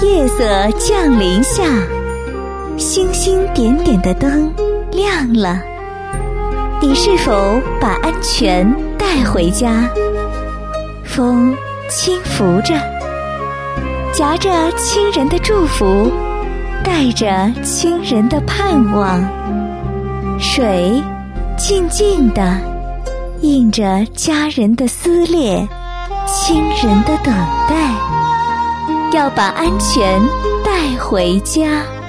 夜色降临下，星星点点的灯亮了。你是否把安全带回家？风轻拂着，夹着亲人的祝福，带着亲人的盼望。水静静地映着家人的思念，亲人的等待，要把安全带回家。